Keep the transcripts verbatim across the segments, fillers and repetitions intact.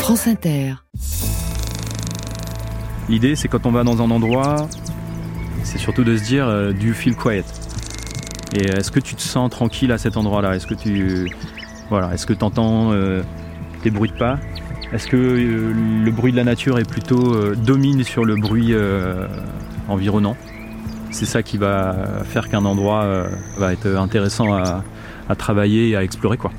France Inter. L'idée, c'est quand on va dans un endroit, c'est surtout de se dire euh, « do you feel quiet ?» Et est-ce que tu te sens tranquille à cet endroit-là ? Est-ce que tu voilà, est-ce que tu entends euh, des bruits de pas ? Est-ce que euh, le bruit de la nature est plutôt euh, domine sur le bruit euh, environnant ? C'est ça qui va faire qu'un endroit euh, va être intéressant à, à travailler et à explorer, quoi.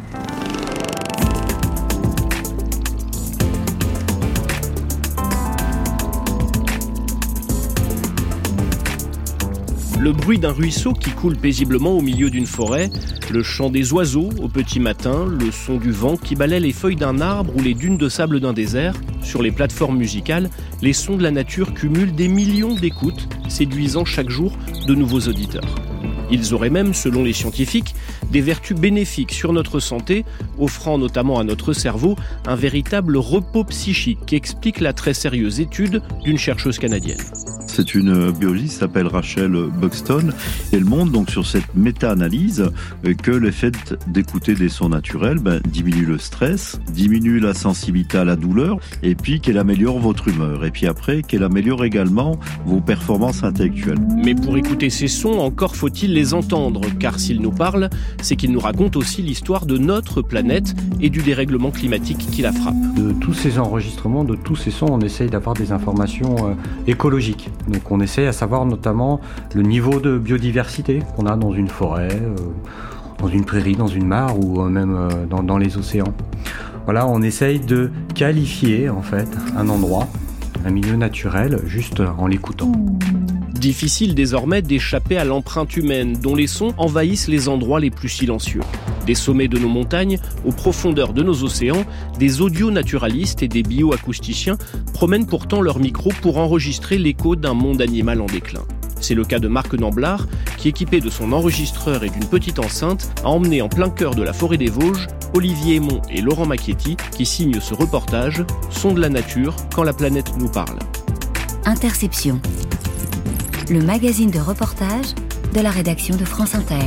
Le bruit d'un ruisseau qui coule paisiblement au milieu d'une forêt, le chant des oiseaux au petit matin, le son du vent qui balaie les feuilles d'un arbre ou les dunes de sable d'un désert. Sur les plateformes musicales, les sons de la nature cumulent des millions d'écoutes, séduisant chaque jour de nouveaux auditeurs. Ils auraient même, selon les scientifiques, des vertus bénéfiques sur notre santé, offrant notamment à notre cerveau un véritable repos psychique qu'explique la très sérieuse étude d'une chercheuse canadienne. C'est une biologiste qui s'appelle Rachel Buxton. Elle montre donc sur cette méta-analyse que le fait d'écouter des sons naturels ben, diminue le stress, diminue la sensibilité à la douleur et puis qu'elle améliore votre humeur. Et puis après, qu'elle améliore également vos performances intellectuelles. Mais pour écouter ces sons, encore faut-il les entendre, car s'ils nous parlent, c'est qu'ils nous racontent aussi l'histoire de notre planète et du dérèglement climatique qui la frappe. De tous ces enregistrements, de tous ces sons, on essaye d'avoir des informations euh, écologiques. Donc on essaye à savoir notamment le niveau de biodiversité qu'on a dans une forêt, euh, dans une prairie, dans une mare ou euh, même euh, dans, dans les océans. Voilà, on essaye de qualifier en fait un endroit, un milieu naturel, juste en l'écoutant. Difficile désormais d'échapper à l'empreinte humaine dont les sons envahissent les endroits les plus silencieux. Des sommets de nos montagnes aux profondeurs de nos océans, des audionaturalistes et des bioacousticiens promènent pourtant leur micro pour enregistrer l'écho d'un monde animal en déclin. C'est le cas de Marc Namblard, qui, équipé de son enregistreur et d'une petite enceinte, a emmené en plein cœur de la forêt des Vosges Olivier Aymon et Laurent Macchietti, qui signent ce reportage « Son de la nature, quand la planète nous parle ». Interception, le magazine de reportage de la rédaction de France Inter.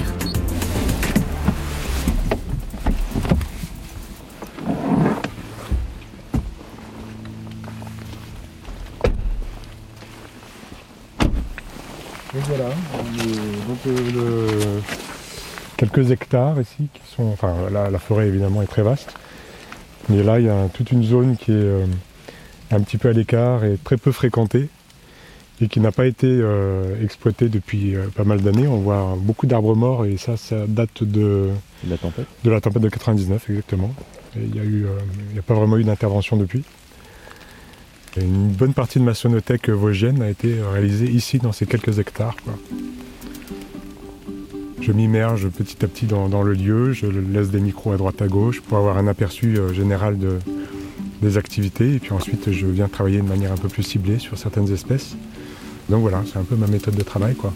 Et voilà, on est donc euh, le... quelques hectares ici qui sont. Enfin, là, la forêt évidemment est très vaste, mais là il y a toute une zone qui est euh, un petit peu à l'écart et très peu fréquentée et qui n'a pas été euh, exploitée depuis euh, pas mal d'années. On voit beaucoup d'arbres morts et ça, ça date de la tempête. De la tempête de quatre-vingt-dix-neuf exactement. Et il y a eu, euh, il n'y a pas vraiment eu d'intervention depuis. Et une bonne partie de ma sonothèque vosgienne a été réalisée ici, dans ces quelques hectares, quoi. Je m'immerge petit à petit dans, dans le lieu, je laisse des micros à droite à gauche pour avoir un aperçu euh, général de, des activités. Et puis ensuite, je viens travailler de manière un peu plus ciblée sur certaines espèces. Donc voilà, c'est un peu ma méthode de travail, quoi.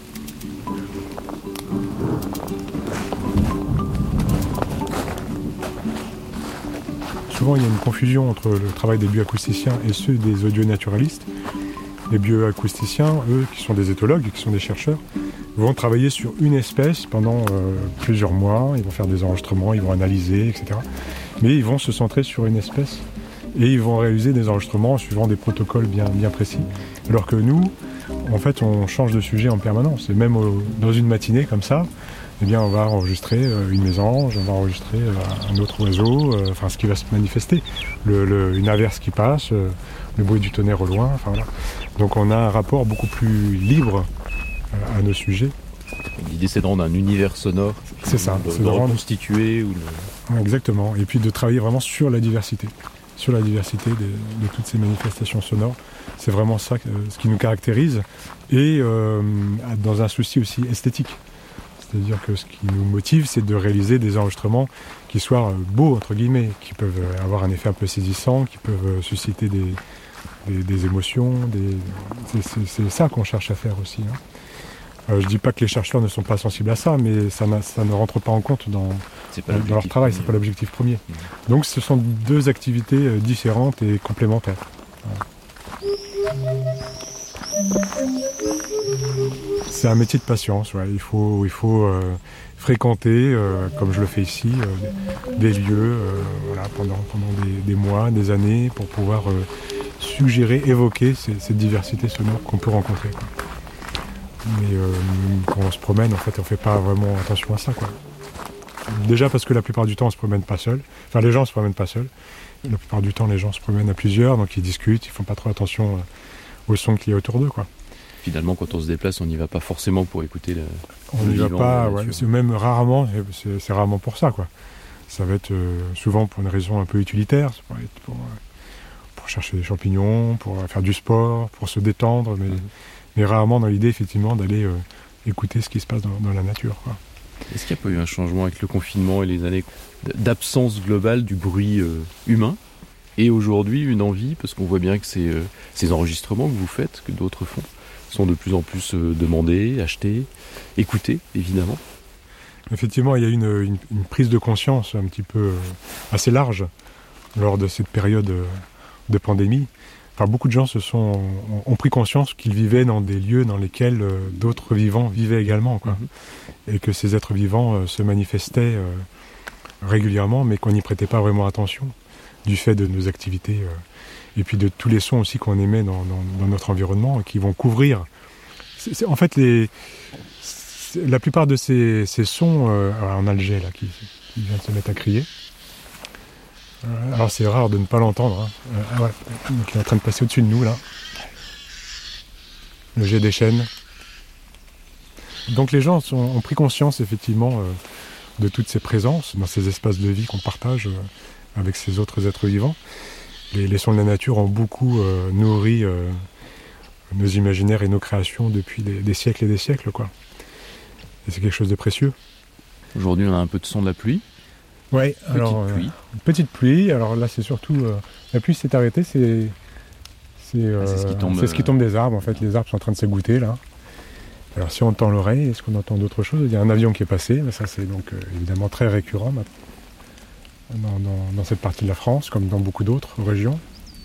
Souvent, il y a une confusion entre le travail des bioacousticiens et ceux des audionaturalistes. Les bioacousticiens, eux, qui sont des éthologues, qui sont des chercheurs, vont travailler sur une espèce pendant euh, plusieurs mois. Ils vont faire des enregistrements, ils vont analyser, et cetera. Mais ils vont se centrer sur une espèce et ils vont réaliser des enregistrements en suivant des protocoles bien, bien précis. Alors que nous, en fait, on change de sujet en permanence. Et même au, dans une matinée comme ça, eh bien, on va enregistrer euh, une mésange, on va enregistrer euh, un autre oiseau, euh, enfin ce qui va se manifester, le, le, une averse qui passe, euh, le bruit du tonnerre au loin, enfin voilà. Donc on a un rapport beaucoup plus libre euh, à nos sujets. L'idée, c'est de rendre un univers sonore, c'est ça, de, c'est de, de reconstituer. Rendre... Ou le... Exactement, et puis de travailler vraiment sur la diversité, sur la diversité de, de toutes ces manifestations sonores. C'est vraiment ça euh, ce qui nous caractérise, et euh, dans un souci aussi esthétique. C'est-à-dire que ce qui nous motive, c'est de réaliser des enregistrements qui soient beaux, entre guillemets, qui peuvent avoir un effet un peu saisissant, qui peuvent susciter des, des, des émotions. Des... C'est, c'est, c'est ça qu'on cherche à faire aussi. Hein. Euh, je ne dis pas que les chercheurs ne sont pas sensibles à ça, mais ça, ça ne rentre pas en compte dans, dans leur travail, ce n'est pas l'objectif premier. Mmh. Donc ce sont deux activités différentes et complémentaires. Voilà. C'est un métier de patience, ouais. Il faut, il faut euh, fréquenter, euh, comme je le fais ici, euh, des, des lieux euh, voilà, pendant, pendant des, des mois, des années, pour pouvoir euh, suggérer, évoquer ces, cette diversité sonore qu'on peut rencontrer, quoi. Mais euh, quand on se promène, en fait, on ne fait pas vraiment attention à ça, quoi. Déjà parce que la plupart du temps, on ne se promène pas seul. Enfin, les gens ne se promènent pas seuls. La plupart du temps, les gens se promènent à plusieurs, donc ils discutent, ils ne font pas trop attention euh, au son qu'il y a autour d'eux, quoi. Finalement, quand on se déplace, on n'y va pas forcément pour écouter le On n'y va pas, ouais, c'est même rarement, c'est, c'est rarement pour ça, quoi. Ça va être euh, souvent pour une raison un peu utilitaire, ça peut être pour, euh, pour chercher des champignons, pour faire du sport, pour se détendre, mais, mmh. mais rarement dans l'idée, effectivement, d'aller euh, écouter ce qui se passe dans, dans la nature, quoi. Est-ce qu'il n'y a pas eu un changement avec le confinement et les années d'absence globale du bruit euh, humain ? Et aujourd'hui, une envie, parce qu'on voit bien que c'est, euh, ces enregistrements que vous faites, que d'autres font, sont de plus en plus euh, demandés, achetés, écoutés, évidemment. Effectivement, il y a une, une, une prise de conscience un petit peu euh, assez large lors de cette période euh, de pandémie. Enfin, beaucoup de gens se sont, ont, ont pris conscience qu'ils vivaient dans des lieux dans lesquels euh, d'autres vivants vivaient également, quoi. Mmh. Et que ces êtres vivants euh, se manifestaient euh, régulièrement, mais qu'on n'y prêtait pas vraiment attention, du fait de nos activités euh, et puis de tous les sons aussi qu'on émet dans, dans, dans notre environnement et qui vont couvrir. C'est, c'est, en fait, les, la plupart de ces, ces sons, euh, alors on a le jet là qui, qui vient de se mettre à crier. Euh, alors c'est rare de ne pas l'entendre. Hein. Euh, ah ouais, donc il est en train de passer au-dessus de nous là. Le jet des chênes. Donc les gens sont, ont pris conscience effectivement euh, de toutes ces présences dans ces espaces de vie qu'on partage euh, avec ces autres êtres vivants. Les, les sons de la nature ont beaucoup euh, nourri euh, nos imaginaires et nos créations depuis des, des siècles et des siècles, quoi. Et c'est quelque chose de précieux. Aujourd'hui, on a un peu de son de la pluie. Oui, alors petite pluie. Euh, petite pluie. Alors là, c'est surtout euh, la pluie s'est arrêtée. C'est c'est, euh, ah, c'est, ce qui tombe, c'est ce qui tombe des arbres. En fait, les arbres sont en train de s'égoutter là. Alors si on tend l'oreille, est-ce qu'on entend d'autres choses ? Il y a un avion qui est passé. Mais ça, c'est donc euh, évidemment très récurrent maintenant. Dans, dans, dans cette partie de la France, comme dans beaucoup d'autres régions.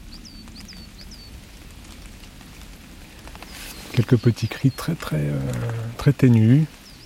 Quelques petits cris très très euh, très ténus.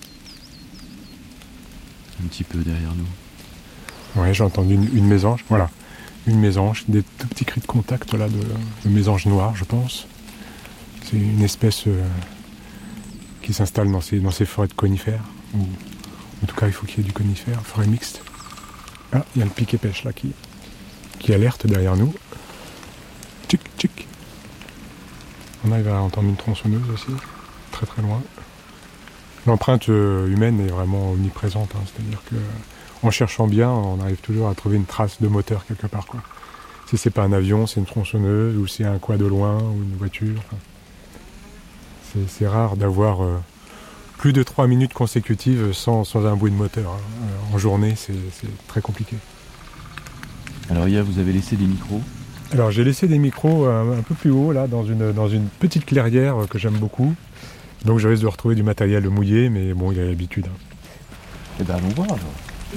Un petit peu derrière nous. Ouais, j'ai entendu une, une mésange, voilà, une mésange, des tout petits cris de contact là de, de mésange noire, je pense. C'est une espèce euh, qui s'installe dans ces, dans ces forêts de conifères. Ou, en tout cas, il faut qu'il y ait du conifère, forêt mixte. Ah, il y a le piquet-pêche là qui, qui alerte derrière nous. Tchic, tchic. On arrive à entendre une tronçonneuse aussi, très très loin. L'empreinte euh, humaine est vraiment omniprésente, hein, c'est-à-dire que en cherchant bien, on arrive toujours à trouver une trace de moteur quelque part, quoi. Si c'est pas un avion, c'est une tronçonneuse, ou c'est un quad au loin, ou une voiture. Enfin, c'est, c'est rare d'avoir euh, plus de trois minutes consécutives sans, sans un bruit de moteur. Hein. En journée, c'est, c'est très compliqué. Alors hier, vous avez laissé des micros ? Alors j'ai laissé des micros un, un peu plus haut, là, dans une, dans une petite clairière que j'aime beaucoup. Donc je risque de retrouver du matériel mouillé, mais bon, il a l'habitude. Hein. Eh ben allons voir alors.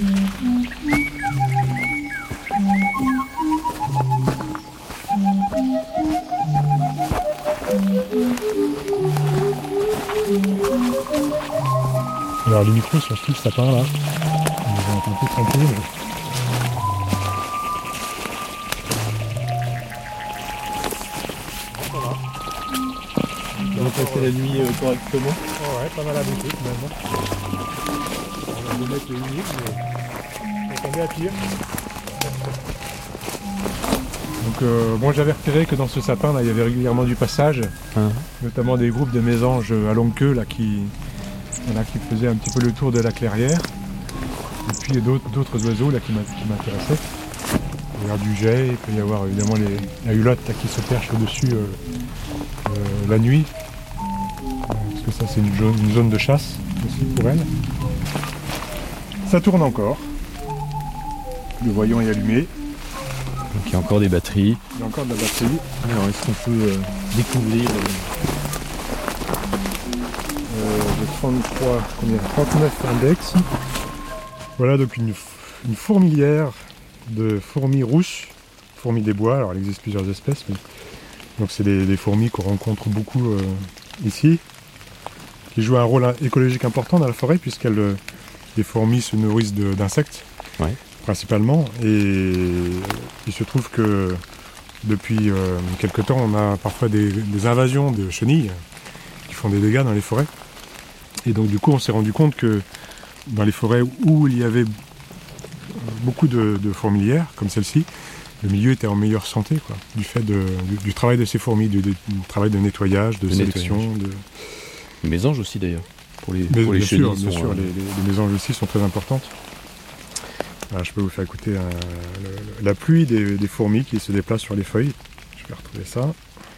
Alors les micros sont sous le sapin là. On les entend un peu tranquille. Mais... On va passer la nuit euh, correctement. Oh ouais, pas mal habité finalement. On va nous mettre le unique, mais on est tombé à pire. Donc euh, bon, j'avais repéré que dans ce sapin là, il y avait régulièrement du passage, hein. Notamment des groupes de mésanges à longue queue là qui, voilà, qui faisaient un petit peu le tour de la clairière. Et puis il y a d'autres, d'autres oiseaux là qui, m'a, qui m'intéressaient. Il y a du jet, il peut y avoir évidemment les, la hulotte là, qui se perche au-dessus euh, euh, la nuit. Parce que ça c'est une zone, une zone de chasse aussi pour elle. Ça tourne encore. Le voyant est allumé. Donc il y a encore des batteries. Il y a encore de la batterie. Alors est-ce qu'on peut euh, découvrir euh... Euh, j'ai trente-trois, combien trente-neuf index. Voilà donc une, une fourmilière de fourmis rousses, fourmis des bois. Alors il existe plusieurs espèces, mais Donc c'est des, des fourmis qu'on rencontre beaucoup euh, ici, qui jouent un rôle écologique important dans la forêt, puisqu'elles euh, les fourmis se nourrissent de, d'insectes, ouais. principalement. Et il se trouve que depuis euh, quelque temps, on a parfois des, des invasions de chenilles qui font des dégâts dans les forêts. Et donc du coup, on s'est rendu compte que dans les forêts où il y avait beaucoup de, de fourmilières, comme celle-ci, le milieu était en meilleure santé, quoi, du fait de, du, du travail de ces fourmis, du, du travail de nettoyage, de, de sélection. Nettoyage. De... Les mésanges aussi d'ailleurs, pour les, Mais, pour les bien chenilles. sûr, bien sont, sûr euh... les, les, les mésanges aussi sont très importantes. Alors, je peux vous faire écouter un, le, la pluie des, des fourmis qui se déplacent sur les feuilles. Je vais retrouver ça.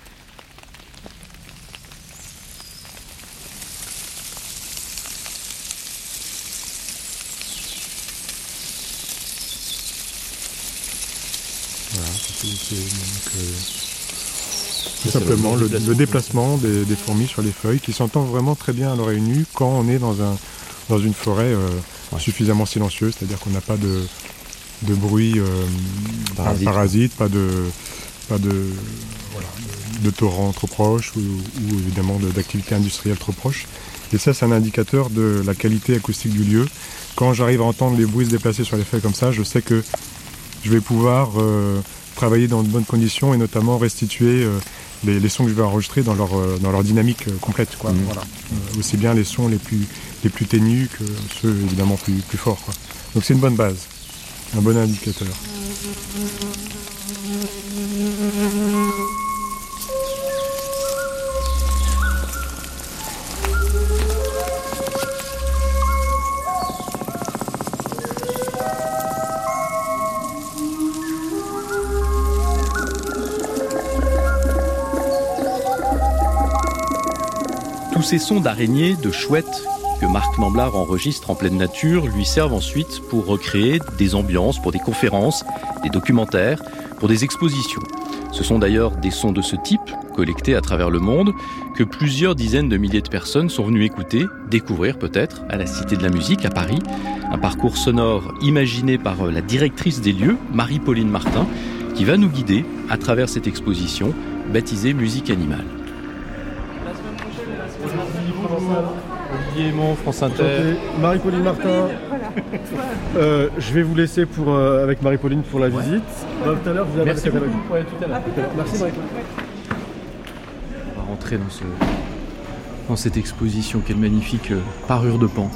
Voilà, c'est, c'est donc, euh, tout simplement le, le déplacement des, des fourmis sur les feuilles qui s'entend vraiment très bien à l'oreille nue quand on est dans, un, dans une forêt euh, ouais. suffisamment silencieuse, c'est-à-dire qu'on n'a pas de, de bruit euh, parasite, parasite pas de, pas de, voilà, de, de torrents trop proches ou, ou évidemment de, d'activités industrielles trop proches. Et ça, c'est un indicateur de la qualité acoustique du lieu. Quand j'arrive à entendre les bruits se déplacer sur les feuilles comme ça, je sais que je vais pouvoir euh, travailler dans de bonnes conditions et notamment restituer euh, les, les sons que je vais enregistrer dans leur, euh, dans leur dynamique euh, complète. Quoi. Mmh. Voilà. Euh, aussi bien les sons les plus, les plus ténus que ceux évidemment plus, plus forts. Quoi. Donc c'est une bonne base, un bon indicateur. Tous ces sons d'araignées, de chouettes, que Marc Namblard enregistre en pleine nature, lui servent ensuite pour recréer des ambiances, pour des conférences, des documentaires, pour des expositions. Ce sont d'ailleurs des sons de ce type, collectés à travers le monde, que plusieurs dizaines de milliers de personnes sont venues écouter, découvrir peut-être, à la Cité de la Musique, à Paris. Un parcours sonore imaginé par la directrice des lieux, Marie-Pauline Martin, qui va nous guider à travers cette exposition baptisée Musique Animale. Olivier Aymon, France Inter. Marie-Pauline Martin. Euh, je vais vous laisser pour, euh, avec Marie-Pauline pour la ouais. visite. Bah, tout à l'heure, vous avez Merci beaucoup. Ouais, tout à l'heure. Ah, Merci Marie-Pauline. On va rentrer dans, ce, dans cette exposition qui est une magnifique euh, parure de pan.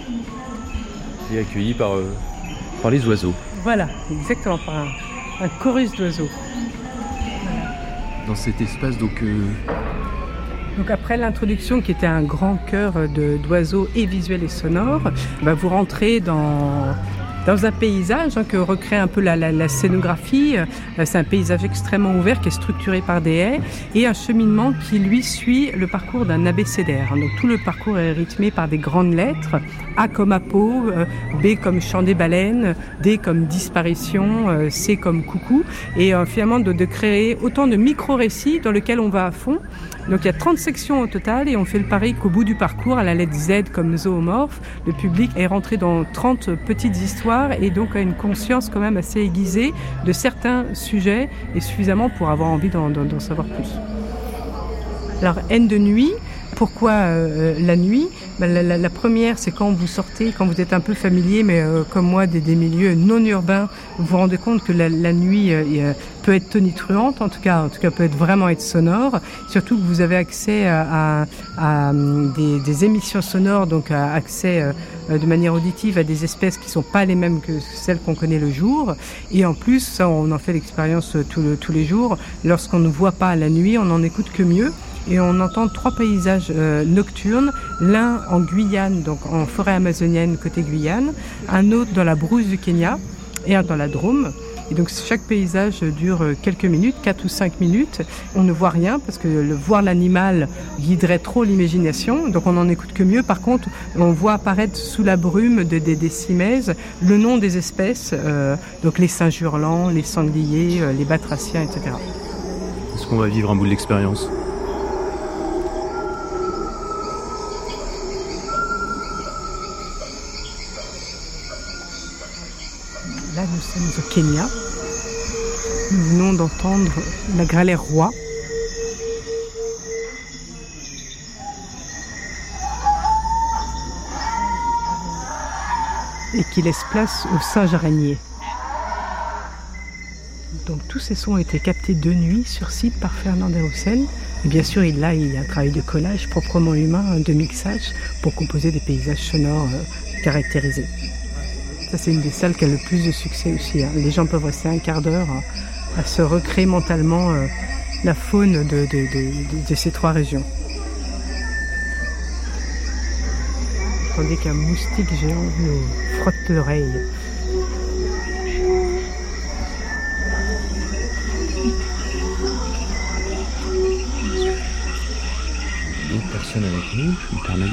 Et accueillie par, euh, par les oiseaux. Voilà, exactement, par un, un chorus d'oiseaux. Voilà. Dans cet espace, donc... Euh, Donc après l'introduction qui était un grand chœur de, d'oiseaux et visuels et sonores, bah vous rentrez dans, dans un paysage hein, que recrée un peu la, la, la scénographie. C'est un paysage extrêmement ouvert qui est structuré par des haies et un cheminement qui lui suit le parcours d'un abécédaire. Donc tout le parcours est rythmé par des grandes lettres, A comme Apo, B comme chant des baleines, D comme disparition, C comme coucou, et euh, finalement de, de créer autant de micro-récits dans lesquels on va à fond. Donc il y a trente sections au total et on fait le pari qu'au bout du parcours, à la lettre Z comme zoomorphe, le public est rentré dans trente petites histoires et donc a une conscience quand même assez aiguisée de certains sujets et suffisamment pour avoir envie d'en, d'en, d'en savoir plus. Alors N de nuit, pourquoi euh, la nuit ? Ben, la, la, la première, c'est quand vous sortez, quand vous êtes un peu familier, mais euh, comme moi, des, des milieux non urbains, vous vous rendez compte que la, la nuit euh, peut être tonitruante, en tout cas, en tout cas, peut être vraiment être sonore. Surtout que vous avez accès à, à, à des, des émissions sonores, donc à accès euh, de manière auditive à des espèces qui sont pas les mêmes que celles qu'on connaît le jour. Et en plus, ça, on en fait l'expérience tout le, tous les jours. Lorsqu'on ne voit pas la nuit, on n'en écoute que mieux. Et on entend trois paysages euh, nocturnes, l'un en Guyane, donc en forêt amazonienne côté Guyane, un autre dans la brousse du Kenya et un dans la Drôme. Et donc chaque paysage dure quelques minutes, quatre ou cinq minutes. On ne voit rien parce que le voir l'animal guiderait trop l'imagination, donc on n'en écoute que mieux. Par contre, on voit apparaître sous la brume de, de, des cimaises le nom des espèces, euh, donc les singes hurlants, les sangliers, euh, les batraciens, et cetera. Est-ce qu'on va vivre un bout de l'expérience ? Là, nous sommes au Kenya. Nous venons d'entendre la gralaire roi, et qui laisse place aux singes araignées. Donc tous ces sons ont été captés de nuit sur site par Fernand Roussel. Et bien sûr, il, là, il y a un travail de collage proprement humain, de mixage, pour composer des paysages sonores euh, caractérisés. Ça, c'est une des salles qui a le plus de succès aussi. Hein. Les gens peuvent rester un quart d'heure hein, à se recréer mentalement euh, la faune de, de, de, de, de ces trois régions. Attendez qu'un moustique géant nous frotte l'oreille. D'autres personnes avec nous, je me permets de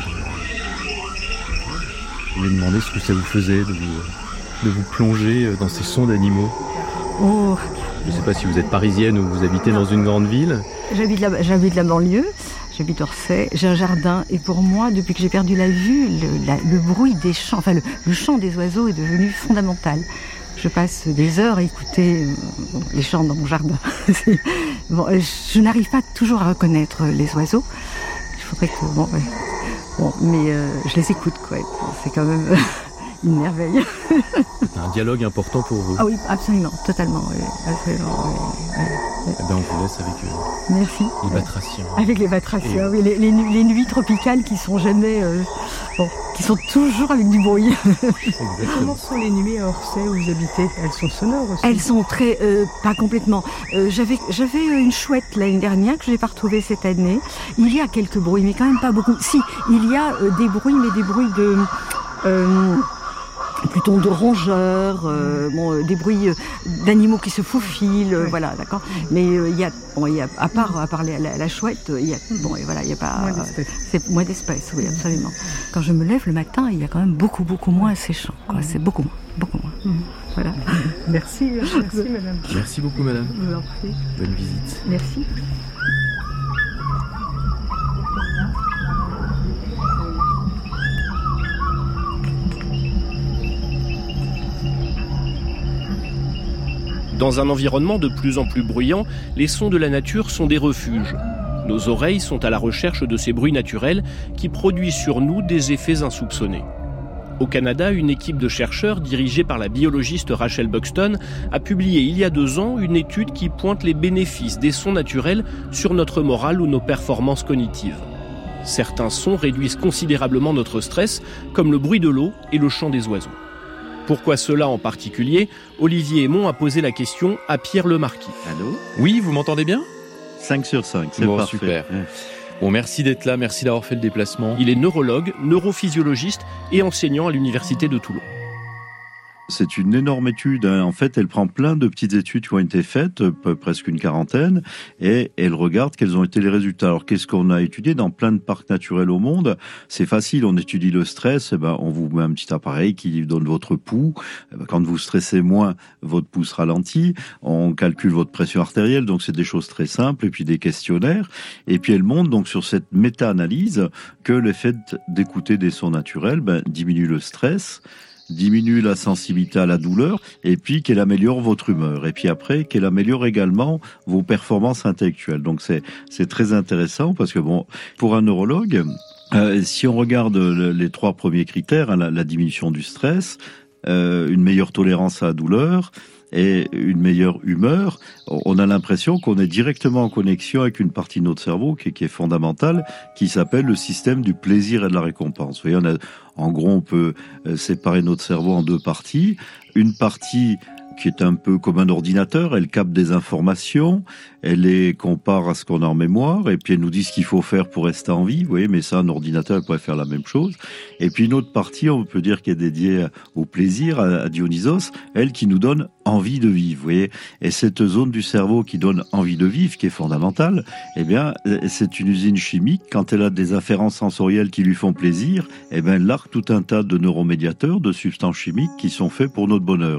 Je vais demander ce que ça vous faisait de vous, de vous plonger dans ces sons d'animaux. Oh. Je ne sais pas si vous êtes parisienne ou vous habitez dans une grande ville. J'habite la, j'habite la banlieue, j'habite Orsay, j'ai un jardin et pour moi, depuis que j'ai perdu la vue, le, la, le bruit des chants, enfin le, le chant des oiseaux est devenu fondamental. Je passe des heures à écouter euh, les chants dans mon jardin. Bon, je n'arrive pas toujours à reconnaître les oiseaux. Il faudrait que... Bon, ouais. Bon, mais euh, je les écoute, quoi. C'est quand même euh, une merveille. C'est un dialogue important pour vous. Ah oui, absolument, totalement. Oui, absolument, oui, oui, oui. Eh ben, on vous laisse avec euh, Merci. les batraciens. Avec les batraciens, Et... oui, les, les, les nuits tropicales qui sont jamais, euh, bon, qui sont toujours avec du bruit. Comment sont les nuits à Orsay où vous habitez? Elles sont sonores aussi? Elles sont très, euh, pas complètement. Euh, j'avais, j'avais une chouette l'année dernière que je n'ai pas retrouvée cette année. Il y a quelques bruits, mais quand même pas beaucoup. Si, il y a euh, des bruits, mais des bruits de, euh, plutôt de rongeurs, euh, bon, euh, des bruits euh, d'animaux qui se faufilent, euh, oui. Voilà, d'accord. Mais euh, il y a, bon, il y a, à part, à part la, la, la chouette, il y a, bon, et voilà, il y a pas, moins d'espèces. C'est moins d'espèces, oui, absolument. Quand je me lève le matin, il y a quand même beaucoup, beaucoup moins ces chants, quoi. C'est beaucoup moins, beaucoup moins. Mmh. Voilà. Merci, merci madame. Merci beaucoup madame. Je vous en prie. Bonne visite. Merci. Dans un environnement de plus en plus bruyant, les sons de la nature sont des refuges. Nos oreilles sont à la recherche de ces bruits naturels qui produisent sur nous des effets insoupçonnés. Au Canada, une équipe de chercheurs dirigée par la biologiste Rachel Buxton a publié il y a deux ans une étude qui pointe les bénéfices des sons naturels sur notre morale ou nos performances cognitives. Certains sons réduisent considérablement notre stress, comme le bruit de l'eau et le chant des oiseaux. Pourquoi cela en particulier? Olivier Aymon a posé la question à Pierre Lemarquis. Allô? Oui, vous m'entendez bien? cinq sur cinq, c'est bon, parfait. Super. Bon, merci d'être là, merci d'avoir fait le déplacement. Il est neurologue, neurophysiologiste et enseignant à l'université de Toulon. C'est une énorme étude. Hein. En fait, elle prend plein de petites études qui ont été faites, presque une quarantaine, et elle regarde quels ont été les résultats. Alors, qu'est-ce qu'on a étudié dans plein de parcs naturels au monde? C'est facile, on étudie le stress. Eh ben, on vous met un petit appareil qui donne votre pouls. Eh ben, quand vous stressez moins, votre pouls se ralentit. On calcule votre pression artérielle, donc c'est des choses très simples, et puis des questionnaires. Et puis elle montre donc sur cette méta-analyse que le fait d'écouter des sons naturels ben, diminue le stress, diminue la sensibilité à la douleur, et puis qu'elle améliore votre humeur. Et puis après, qu'elle améliore également vos performances intellectuelles. Donc c'est c'est très intéressant parce que bon, pour un neurologue, euh, si on regarde le, les trois premiers critères, hein, la, la diminution du stress, euh, une meilleure tolérance à la douleur et une meilleure humeur, on a l'impression qu'on est directement en connexion avec une partie de notre cerveau qui, qui est fondamentale, qui s'appelle le système du plaisir et de la récompense. Vous voyez, on a, en gros, on peut séparer notre cerveau en deux parties. Une partie qui est un peu comme un ordinateur, elle capte des informations, elle les compare à ce qu'on a en mémoire, et puis elle nous dit ce qu'il faut faire pour rester en vie, vous voyez, mais ça, un ordinateur pourrait faire la même chose. Et puis une autre partie, on peut dire, qui est dédiée au plaisir, à Dionysos, elle qui nous donne envie de vivre, vous voyez. Et cette zone du cerveau qui donne envie de vivre, qui est fondamentale, eh bien, c'est une usine chimique. Quand elle a des afférences sensorielles qui lui font plaisir, eh bien, elle largue tout un tas de neuromédiateurs, de substances chimiques qui sont faits pour notre bonheur.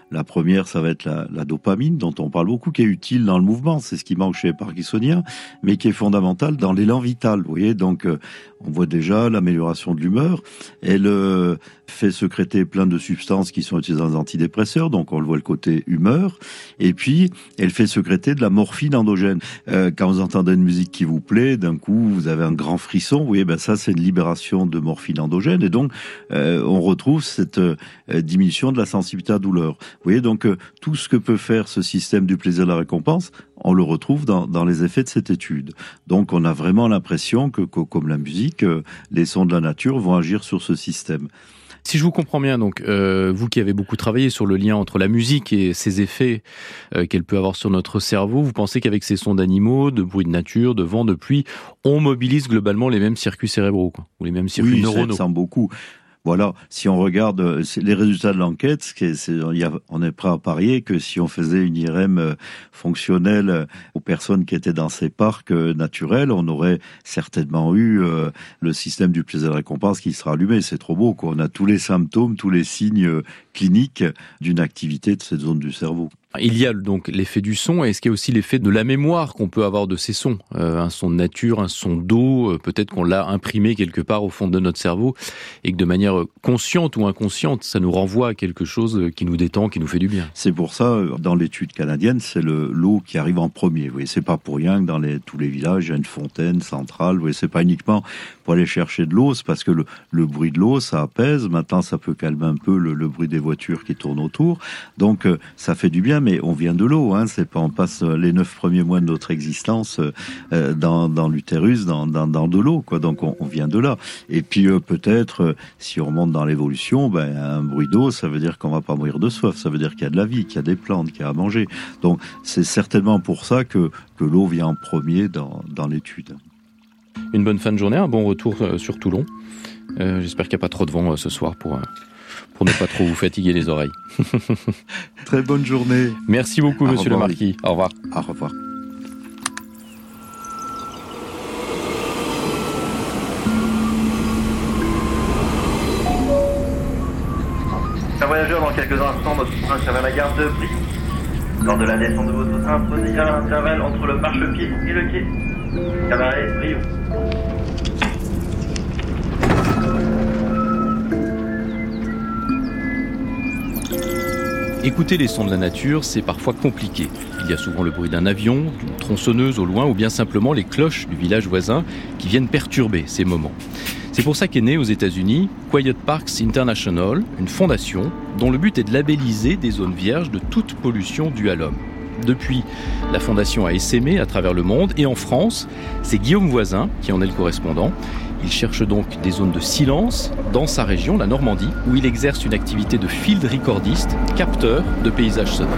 La première, ça va être la, la dopamine, dont on parle beaucoup, qui est utile dans le mouvement. C'est ce qui manque chez les parkinsoniens, mais qui est fondamental dans l'élan vital. Vous voyez, donc euh, on voit déjà l'amélioration de l'humeur. Elle euh, fait sécréter plein de substances qui sont utilisées dans les antidépresseurs, donc on le voit le côté humeur. Et puis, elle fait sécréter de la morphine endogène. Euh, quand vous entendez une musique qui vous plaît, d'un coup, vous avez un grand frisson. Vous voyez, ben ça, c'est une libération de morphine endogène. Et donc, euh, on retrouve cette euh, diminution de la sensibilité à la douleur. Vous voyez, donc, euh, tout ce que peut faire ce système du plaisir et de la récompense, on le retrouve dans, dans les effets de cette étude. Donc, on a vraiment l'impression que, que comme la musique, euh, les sons de la nature vont agir sur ce système. Si je vous comprends bien, donc euh, vous qui avez beaucoup travaillé sur le lien entre la musique et ses effets euh, qu'elle peut avoir sur notre cerveau, vous pensez qu'avec ces sons d'animaux, de bruits de nature, de vent, de pluie, on mobilise globalement les mêmes circuits cérébraux, quoi, ou les mêmes circuits oui, neuronaux. Oui, ça beaucoup. Voilà, si on regarde les résultats de l'enquête, c'est, c'est, y a, on est prêt à parier que si on faisait une I R M fonctionnelle aux personnes qui étaient dans ces parcs naturels, on aurait certainement eu euh, le système du plaisir et de récompense qui sera allumé. C'est trop beau, quoi. On a tous les symptômes, tous les signes cliniques d'une activité de cette zone du cerveau. Il y a donc l'effet du son, et est-ce qu'il y a aussi l'effet de la mémoire qu'on peut avoir de ces sons ? euh, Un son de nature, un son d'eau, euh, peut-être qu'on l'a imprimé quelque part au fond de notre cerveau, et que de manière consciente ou inconsciente, ça nous renvoie à quelque chose qui nous détend, qui nous fait du bien. C'est pour ça, dans l'étude canadienne, c'est le, l'eau qui arrive en premier. Vous voyez, c'est pas pour rien que dans les, tous les villages, il y a une fontaine centrale. Vous voyez, c'est pas uniquement pour aller chercher de l'eau, c'est parce que le, le bruit de l'eau, ça apaise. Maintenant, ça peut calmer un peu le, le bruit des voitures qui tournent autour. Donc, euh, ça fait du bien. Mais on vient de l'eau, hein, c'est pas on passe les neuf premiers mois de notre existence euh, dans, dans l'utérus, dans, dans, dans de l'eau, quoi. Donc on, on vient de là. Et puis euh, peut-être, euh, si on remonte dans l'évolution, ben un bruit d'eau, ça veut dire qu'on va pas mourir de soif, ça veut dire qu'il y a de la vie, qu'il y a des plantes, qu'il y a à manger. Donc c'est certainement pour ça que que l'eau vient en premier dans, dans l'étude. Une bonne fin de journée, un bon retour euh, sur Toulon. Euh, j'espère qu'il n'y a pas trop de vent euh, ce soir pour. Euh... pour ne pas trop vous fatiguer les oreilles. Très bonne journée. Merci beaucoup, Au monsieur revoir, le Marquis. Au revoir. Au revoir. Chers voyageurs, dans quelques instants, notre train sera à la gare de Brie. Lors de la descente de votre train, prenez un intervalle entre le marchepied et le quai. Cabaret, Rio. Écouter les sons de la nature, c'est parfois compliqué. Il y a souvent le bruit d'un avion, d'une tronçonneuse au loin, ou bien simplement les cloches du village voisin qui viennent perturber ces moments. C'est pour ça qu'est née aux États-Unis Quiet Parks International, une fondation dont le but est de labelliser des zones vierges de toute pollution due à l'homme. Depuis, la fondation a essaimé à travers le monde, et en France, c'est Guillaume Voisin qui en est le correspondant. Il cherche donc des zones de silence dans sa région, la Normandie, où il exerce une activité de field recordiste, capteur de paysages sonores.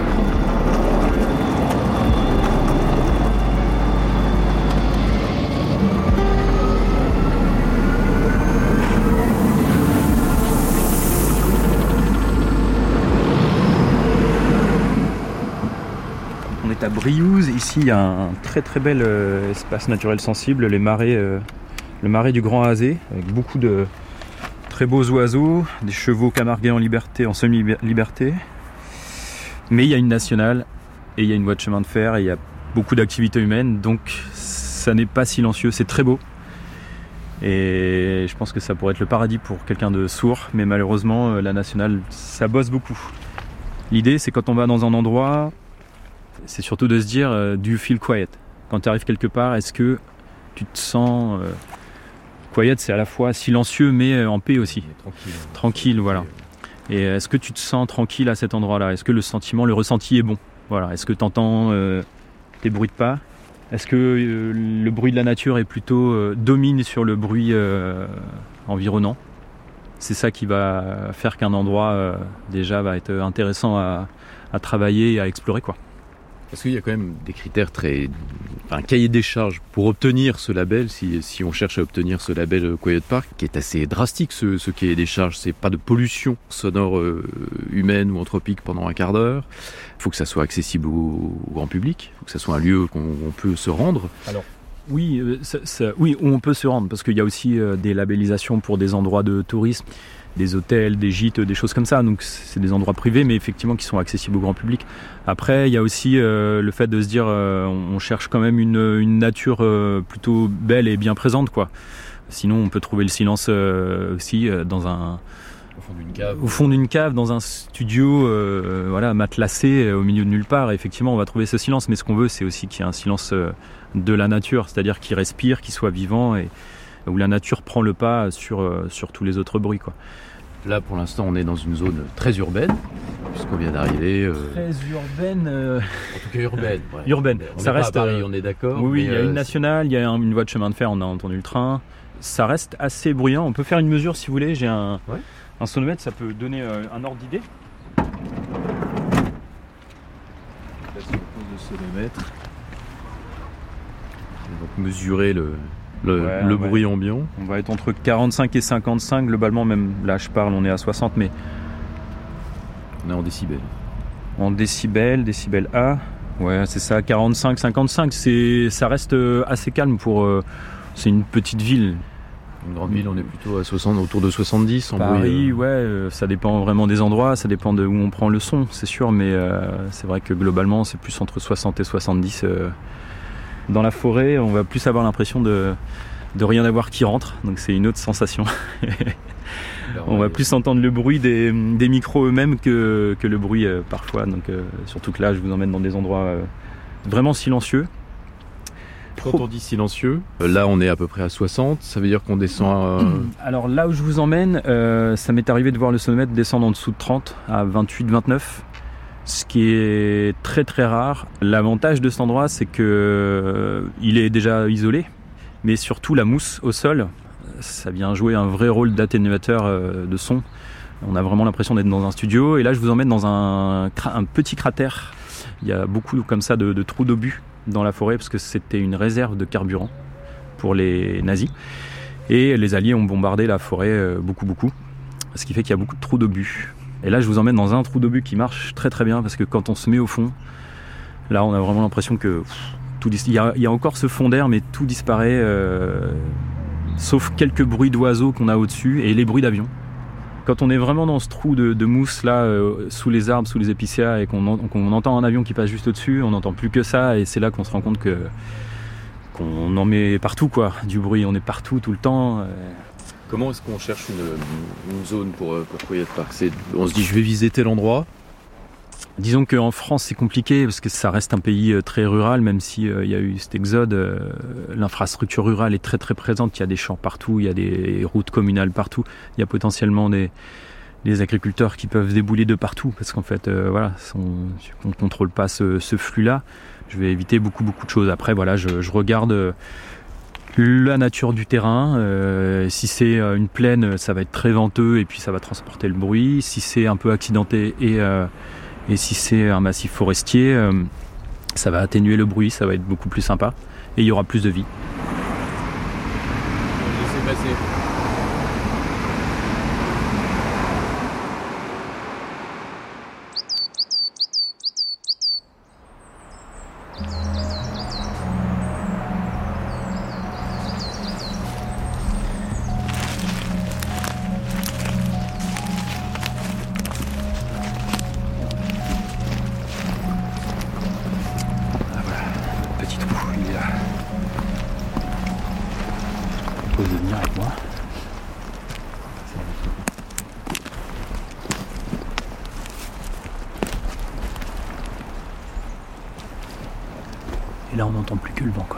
On est à Briouze, ici il y a un très très bel euh, espace naturel sensible, les marais... Euh... Le marais du Grand Azé, avec beaucoup de très beaux oiseaux, des chevaux camarguais en liberté, en semi-liberté. Mais il y a une nationale, et il y a une voie de chemin de fer, et il y a beaucoup d'activités humaines, donc ça n'est pas silencieux, c'est très beau. Et je pense que ça pourrait être le paradis pour quelqu'un de sourd, mais malheureusement, la nationale, ça bosse beaucoup. L'idée, c'est quand on va dans un endroit, c'est surtout de se dire, euh, do you feel quiet ? Quand tu arrives quelque part, est-ce que tu te sens... Euh, quiet, c'est à la fois silencieux mais en paix aussi. Tranquille. Tranquille, voilà. Et est-ce que tu te sens tranquille à cet endroit-là ? Est-ce que le sentiment, le ressenti est bon ? Voilà. Est-ce que tu entends euh, tes bruits de pas ? Est-ce que euh, le bruit de la nature est plutôt euh, domine sur le bruit euh, environnant ? C'est ça qui va faire qu'un endroit euh, déjà va être intéressant à, à travailler et à explorer, quoi. Parce qu'il y a quand même des critères très... Enfin, un cahier des charges pour obtenir ce label, si, si on cherche à obtenir ce label Quiet Park, qui est assez drastique, ce, ce cahier des charges. C'est pas de pollution sonore euh, humaine ou anthropique pendant un quart d'heure. Il faut que ça soit accessible au, au grand public. Il faut que ça soit un lieu qu'on on peut se rendre. Alors, Oui, euh, ça, ça, oui, on peut se rendre parce qu'il y a aussi euh, des labellisations pour des endroits de tourisme, des hôtels, des gîtes, des choses comme ça. Donc c'est des endroits privés, mais effectivement qui sont accessibles au grand public. Après, il y a aussi euh, le fait de se dire, euh, on cherche quand même une, une nature euh, plutôt belle et bien présente, quoi. Sinon, on peut trouver le silence euh, aussi euh, dans un au fond d'une cave, au fond d'une cave, dans un studio, euh, voilà, matelassé euh, au milieu de nulle part. Et effectivement, on va trouver ce silence. Mais ce qu'on veut, c'est aussi qu'il y ait un silence euh, de la nature, c'est-à-dire qu'il respire, qu'il soit vivant et où la nature prend le pas sur euh, sur tous les autres bruits, quoi. Là, pour l'instant, on est dans une zone très urbaine, puisqu'on vient d'arriver. Euh... Très urbaine. Euh... En tout cas, urbaine. Ouais. Urbaine. On ça reste. Pas à Paris, on est d'accord. Oui, oui, il y a euh, une nationale, il y a un, une voie de chemin de fer, on a entendu le train. Ça reste assez bruyant. On peut faire une mesure si vous voulez. J'ai un, ouais. un sonomètre, ça peut donner euh, un ordre d'idée. Là, c'est le sonomètre. Donc mesurer le. Le, ouais, le ouais. bruit ambiant. On va être entre quarante-cinq et cinquante-cinq globalement, même là je parle, on est à soixante, mais on est en décibels. En décibels, décibels A, ouais c'est ça, quarante-cinq, cinquante-cinq, c'est, ça reste assez calme pour, euh, c'est une petite ville. Une grande ville, on est plutôt à soixante, autour de soixante-dix en Paris, bruit. Euh... ouais, euh, ça dépend vraiment des endroits, ça dépend de où on prend le son, c'est sûr, mais euh, c'est vrai que globalement c'est plus entre soixante et soixante-dix. Euh, Dans la forêt, on va plus avoir l'impression de, de rien avoir qui rentre, donc c'est une autre sensation. Alors, on va ouais, plus entendre le bruit des, des micros eux-mêmes que, que le bruit euh, parfois, donc euh, surtout que là je vous emmène dans des endroits euh, vraiment silencieux. Quand on dit silencieux, là on est à peu près à soixante, ça veut dire qu'on descend à... Alors là où je vous emmène, euh, ça m'est arrivé de voir le sonomètre descendre en dessous de trente, à vingt-huit, vingt-neuf. Ce qui est très très rare. L'avantage de cet endroit, c'est que euh, il est déjà isolé, mais surtout la mousse au sol, ça vient jouer un vrai rôle d'atténuateur euh, de son. On a vraiment l'impression d'être dans un studio. Et là, je vous emmène dans un, un petit cratère. Il y a beaucoup comme ça de, de trous d'obus dans la forêt parce que c'était une réserve de carburant pour les nazis. Et les Alliés ont bombardé la forêt euh, beaucoup beaucoup, ce qui fait qu'il y a beaucoup de trous d'obus. Et là, je vous emmène dans un trou d'obus qui marche très très bien parce que quand on se met au fond, là, on a vraiment l'impression que pff, tout dis- il, y a, il y a encore ce fond d'air, mais tout disparaît, euh, sauf quelques bruits d'oiseaux qu'on a au-dessus et les bruits d'avions. Quand on est vraiment dans ce trou de, de mousse là, euh, sous les arbres, sous les épicéas, et qu'on, en, qu'on entend un avion qui passe juste au-dessus, on n'entend plus que ça, et c'est là qu'on se rend compte que qu'on en met partout, quoi, du bruit. On est partout tout le temps. Euh, Comment est-ce qu'on cherche une, une zone pour, pour Quiet Park ? C'est, on se dit je vais viser tel endroit. Disons qu'en France c'est compliqué parce que ça reste un pays très rural, même s'il euh, y a eu cet exode. Euh, l'infrastructure rurale est très très présente. Il y a des champs partout, il y a des routes communales partout. Il y a potentiellement des, des agriculteurs qui peuvent débouler de partout parce qu'en fait euh, voilà, on ne contrôle pas ce, ce flux-là. Je vais éviter beaucoup beaucoup de choses. Après voilà, je, je regarde... Euh, la nature du terrain, euh, si c'est une plaine, ça va être très venteux et puis ça va transporter le bruit. Si c'est un peu accidenté et, euh, et si c'est un massif forestier, euh, ça va atténuer le bruit, ça va être beaucoup plus sympa et il y aura plus de vie. Laissez passer. Et là on n'entend plus que le vent, quoi.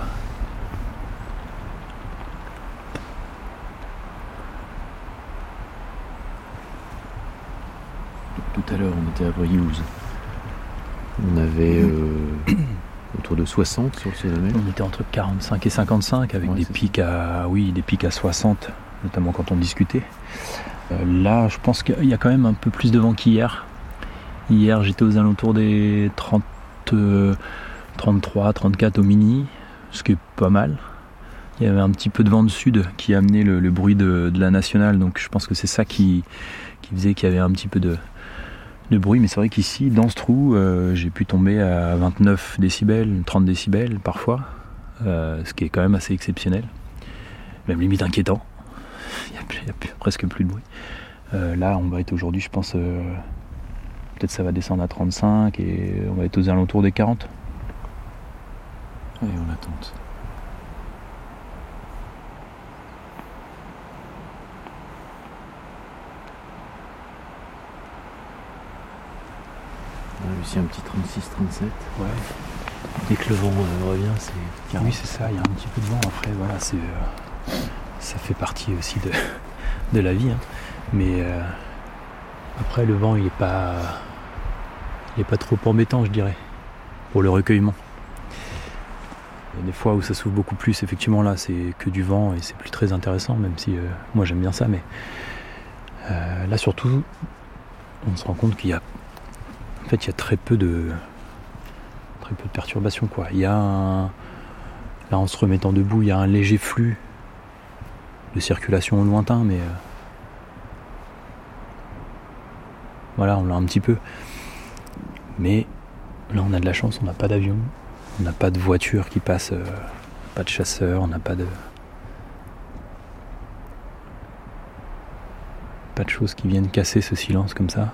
Tout à l'heure on était à Briouze. On avait euh, autour de soixante sur le sonomètre. On était entre quarante-cinq et cinquante-cinq avec ouais, des pics ça. à oui, des pics à soixante, notamment quand on discutait. Euh, là, je pense qu'il y a quand même un peu plus de vent qu'hier. Hier, j'étais aux alentours des trente, euh, trente-trois, trente-quatre au mini, ce qui est pas mal. Il y avait un petit peu de vent de sud qui amenait le, le bruit de, de la nationale, donc je pense que c'est ça qui, qui faisait qu'il y avait un petit peu de, de bruit. Mais c'est vrai qu'ici, dans ce trou, euh, j'ai pu tomber à vingt-neuf décibels, trente décibels parfois. euh, ce qui est quand même assez exceptionnel, même limite inquiétant. Il n'y a, a presque plus de bruit. Euh, là, on va être aujourd'hui, je pense, euh, peut-être ça va descendre à trente-cinq et on va être aux alentours des quarante. Allez, on attend. On a aussi un petit trente-six trente-sept. Ouais. Dès que le vent euh, revient, c'est... Oui, c'est ça, il y a un petit peu de vent. Après, voilà, c'est, euh, ça fait partie aussi de, de la vie. Hein. Mais euh, après, le vent, il n'est pas, il est pas trop embêtant, je dirais, pour le recueillement. Il y a des fois où ça s'ouvre beaucoup plus, effectivement, là, c'est que du vent et c'est plus très intéressant, même si euh, moi j'aime bien ça. Mais euh, là, surtout, on se rend compte qu'il y a, en fait, il y a très peu de... très peu de perturbations, quoi. Il y a un... Là, en se remettant debout, il y a un léger flux de circulation au lointain, mais euh... voilà, on l'a un petit peu. Mais là, on a de la chance, on n'a pas d'avion, on n'a pas de voiture qui passe, euh... pas de chasseurs, on n'a pas de... pas de choses qui viennent casser ce silence comme ça.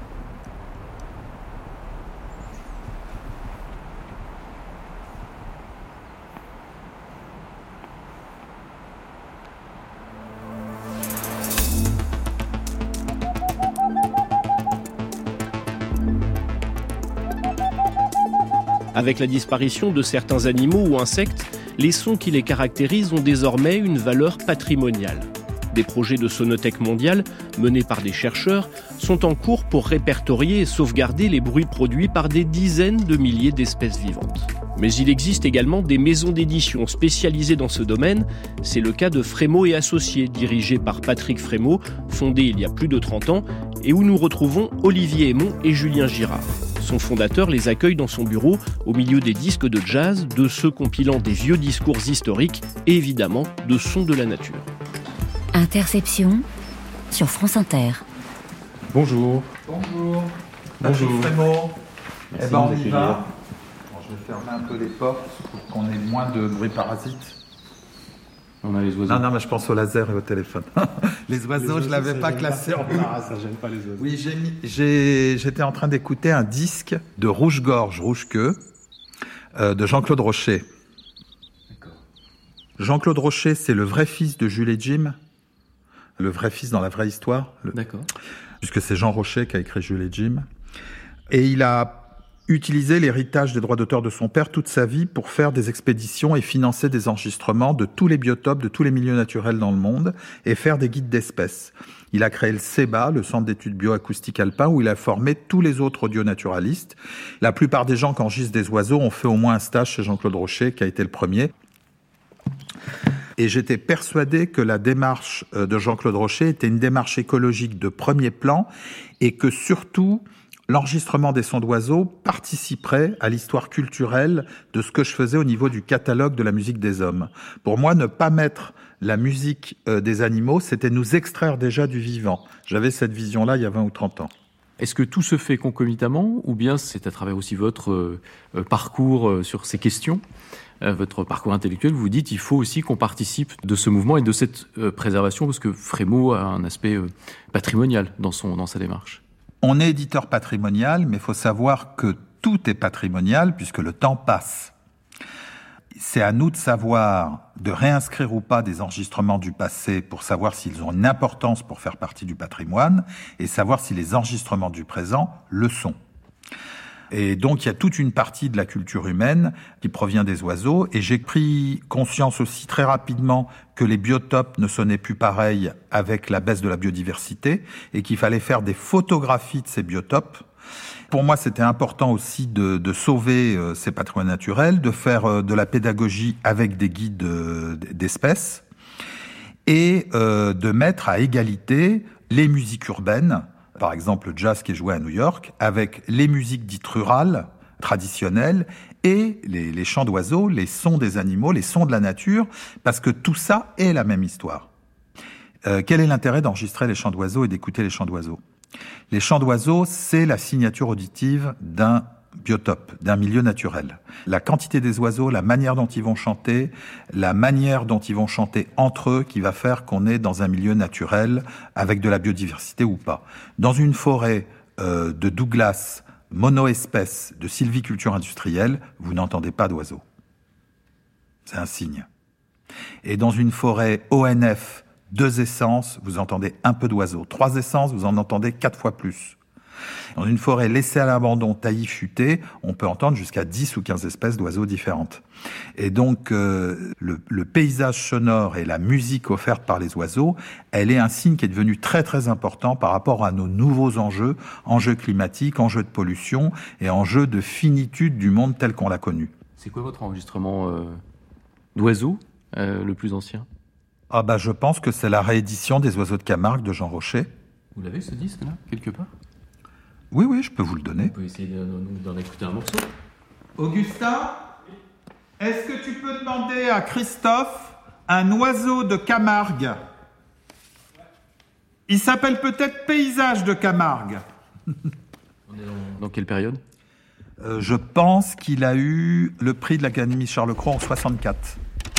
Avec la disparition de certains animaux ou insectes, les sons qui les caractérisent ont désormais une valeur patrimoniale. Des projets de sonothèque mondiale, menés par des chercheurs, sont en cours pour répertorier et sauvegarder les bruits produits par des dizaines de milliers d'espèces vivantes. Mais il existe également des maisons d'édition spécialisées dans ce domaine. C'est le cas de Frémaux et Associés, dirigé par Patrick Frémaux, fondé il y a plus de trente ans, et où nous retrouvons Olivier Aymon et Julien Girard. Son fondateur les accueille dans son bureau, au milieu des disques de jazz, de ceux compilant des vieux discours historiques et évidemment de sons de la nature. Interception sur France Inter. Bonjour. Bonjour. Bonjour. Frémaux. Eh ben on y va. Bon, je vais fermer un peu les portes pour qu'on ait moins de bruit parasite. On a les oiseaux. Non, non, mais je pense au laser et au téléphone. les oiseaux, les oiseaux je ne l'avais pas classé en ah, ça gêne pas les oiseaux. Oui, j'ai mis, j'ai, j'étais en train d'écouter un disque de Rouge-Gorge, Rouge-Queue, euh, de Jean-Claude Rocher. D'accord. Jean-Claude Rocher, c'est le vrai fils de Jules et Jim. Le vrai fils dans la vraie histoire. Le... D'accord. Puisque c'est Jean Rocher qui a écrit Jules et Jim. Et il a utilisé l'héritage des droits d'auteur de son père toute sa vie pour faire des expéditions et financer des enregistrements de tous les biotopes, de tous les milieux naturels dans le monde et faire des guides d'espèces. Il a créé le C E B A, le Centre d'études bioacoustiques alpin, où il a formé tous les autres audionaturalistes. La plupart des gens qui enregistrent des oiseaux ont fait au moins un stage chez Jean-Claude Rocher, qui a été le premier. Et j'étais persuadé que la démarche de Jean-Claude Rocher était une démarche écologique de premier plan et que surtout, l'enregistrement des sons d'oiseaux participerait à l'histoire culturelle de ce que je faisais au niveau du catalogue de la musique des hommes. Pour moi, ne pas mettre la musique des animaux, c'était nous extraire déjà du vivant. J'avais cette vision-là il y a vingt ou trente ans. Est-ce que tout se fait concomitamment ou bien c'est à travers aussi votre euh, parcours euh, sur ces questions, euh, votre parcours intellectuel, vous dites il faut aussi qu'on participe de ce mouvement et de cette euh, préservation parce que Frémaux a un aspect euh, patrimonial dans, son, dans sa démarche. On est éditeur patrimonial, mais il faut savoir que tout est patrimonial puisque le temps passe. C'est à nous de savoir, de réinscrire ou pas des enregistrements du passé pour savoir s'ils ont une importance pour faire partie du patrimoine et savoir si les enregistrements du présent le sont. Et donc, il y a toute une partie de la culture humaine qui provient des oiseaux. Et j'ai pris conscience aussi très rapidement que les biotopes ne sonnaient plus pareil avec la baisse de la biodiversité et qu'il fallait faire des photographies de ces biotopes. Pour moi, c'était important aussi de, de sauver euh, ces patrimoines naturels, de faire euh, de la pédagogie avec des guides euh, d'espèces et euh, de mettre à égalité les musiques urbaines, par exemple le jazz qui est joué à New York, avec les musiques dites rurales, traditionnelles, et les, les chants d'oiseaux, les sons des animaux, les sons de la nature, parce que tout ça est la même histoire. Euh, quel est l'intérêt d'enregistrer les chants d'oiseaux et d'écouter les chants d'oiseaux ? Les chants d'oiseaux, c'est la signature auditive d'un biotope, d'un milieu naturel. La quantité des oiseaux, la manière dont ils vont chanter, la manière dont ils vont chanter entre eux qui va faire qu'on est dans un milieu naturel avec de la biodiversité ou pas. Dans une forêt euh, de Douglas, monoespèce, de sylviculture industrielle, vous n'entendez pas d'oiseaux. C'est un signe. Et dans une forêt O N F, deux essences, vous entendez un peu d'oiseaux. Trois essences, vous en entendez quatre fois plus. Dans une forêt laissée à l'abandon, taillis, futée, on peut entendre jusqu'à dix ou quinze espèces d'oiseaux différentes. Et donc, euh, le, le paysage sonore et la musique offerte par les oiseaux, elle est un signe qui est devenu très très important par rapport à nos nouveaux enjeux, enjeux climatiques, enjeux de pollution et enjeux de finitude du monde tel qu'on l'a connu. C'est quoi votre enregistrement euh, d'oiseaux euh, le plus ancien ? Ah bah je pense que c'est la réédition des Oiseaux de Camargue de Jean Rocher. Vous l'avez ce disque-là, quelque part ? Oui, oui, je peux vous le donner. On peut essayer d'en écouter un morceau. Augustin, est-ce que tu peux demander à Christophe un oiseau de Camargue ? Il s'appelle peut-être Paysage de Camargue. On est dans, dans quelle période ? euh, Je pense qu'il a eu le prix de l'Académie Charles-Cros en soixante-quatre.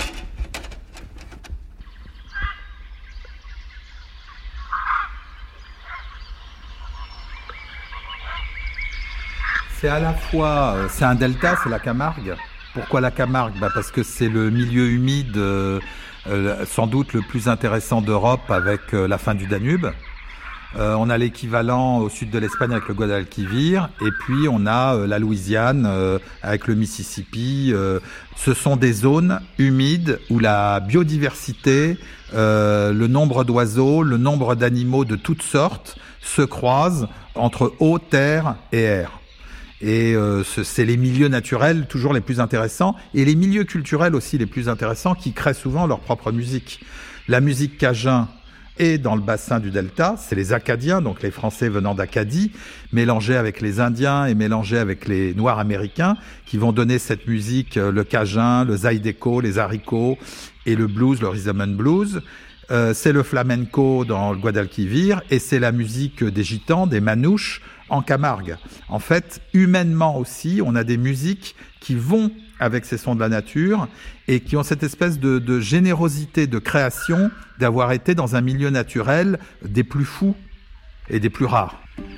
C'est à la fois, euh, c'est un delta, c'est la Camargue. Pourquoi la Camargue ? Bah parce que c'est le milieu humide, euh, euh, sans doute le plus intéressant d'Europe avec euh, la fin du Danube. Euh, on a l'équivalent au sud de l'Espagne avec le Guadalquivir, et puis on a euh, la Louisiane euh, avec le Mississippi. Euh, ce sont des zones humides où la biodiversité, euh, le nombre d'oiseaux, le nombre d'animaux de toutes sortes se croisent entre eau, terre et air. Et euh, c'est les milieux naturels toujours les plus intéressants et les milieux culturels aussi les plus intéressants qui créent souvent leur propre musique. La musique cajun est dans le bassin du delta, c'est les Acadiens, donc les Français venant d'Acadie, mélangés avec les Indiens et mélangés avec les Noirs américains qui vont donner cette musique, le cajun, le zydeco, les haricots et le blues, le rhythm and blues. Euh, c'est le flamenco dans le Guadalquivir et c'est la musique des gitans, des manouches en Camargue. En fait, humainement aussi, on a des musiques qui vont avec ces sons de la nature et qui ont cette espèce de, de générosité de création d'avoir été dans un milieu naturel des plus fous et des plus rares.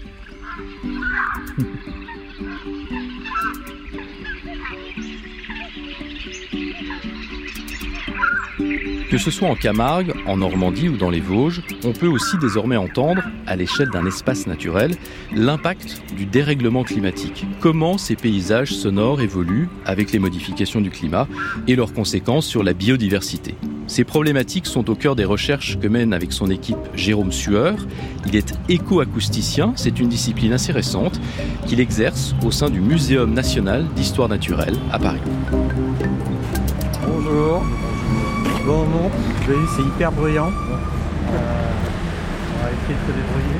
Que ce soit en Camargue, en Normandie ou dans les Vosges, on peut aussi désormais entendre, à l'échelle d'un espace naturel, l'impact du dérèglement climatique. Comment ces paysages sonores évoluent avec les modifications du climat et leurs conséquences sur la biodiversité. Ces problématiques sont au cœur des recherches que mène avec son équipe Jérôme Sueur. Il est écoacousticien, c'est une discipline assez récente qu'il exerce au sein du Muséum national d'histoire naturelle à Paris. Bonjour. Bon, non, vous voyez, c'est hyper bruyant. Euh, on va essayer de se débrouiller.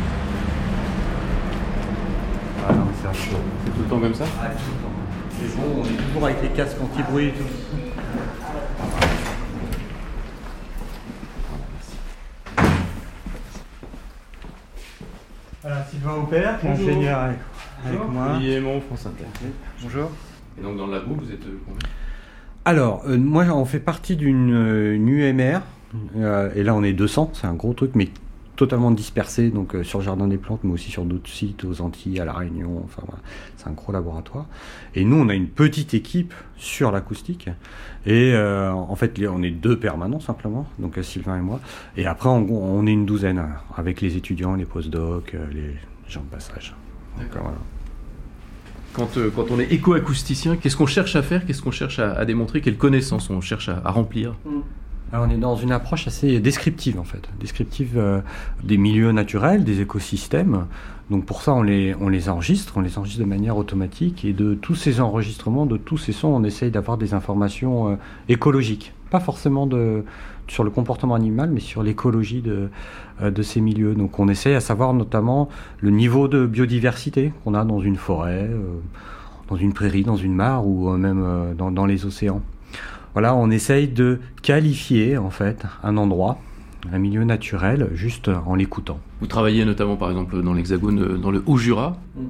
Ah non, c'est chaud. C'est tout le temps comme ça ? Ah, tout le temps. C'est bon, on est toujours avec les casques anti-bruit et tout. Voilà, Sylvain Aupert, qui est ingénieur avec, avec moi. Olivier Aymon, France Inter. Bonjour. Et donc dans le labo, vous êtes combien ? Alors, euh, moi, on fait partie d'une euh, U M R, euh, et là, on est deux cents, c'est un gros truc, mais totalement dispersé, donc euh, sur le Jardin des Plantes, mais aussi sur d'autres sites, aux Antilles, à La Réunion, enfin voilà, c'est un gros laboratoire. Et nous, on a une petite équipe sur l'acoustique, et euh, en fait, on est deux permanents, simplement, donc euh, Sylvain et moi, et après, on, on est une douzaine, hein, avec les étudiants, les post-docs, euh, les gens de passage. Donc, euh, voilà. Quand, euh, quand on est écoacousticien, qu'est-ce qu'on cherche à faire ? Qu'est-ce qu'on cherche à, à démontrer ? Quelles connaissances on cherche à, à remplir ? Alors on est dans une approche assez descriptive en fait, descriptive euh, des milieux naturels, des écosystèmes. Donc pour ça on les, on les enregistre, on les enregistre de manière automatique et de tous ces enregistrements, de tous ces sons, on essaye d'avoir des informations euh, écologiques. Pas forcément de, sur le comportement animal, mais sur l'écologie de, euh, de ces milieux. Donc on essaye à savoir notamment le niveau de biodiversité qu'on a dans une forêt, euh, dans une prairie, dans une mare ou euh, même euh, dans, dans les océans. Voilà, on essaye de qualifier en fait un endroit, un milieu naturel, juste en l'écoutant. Vous travaillez notamment par exemple dans l'Hexagone, dans le Haut-Jura ?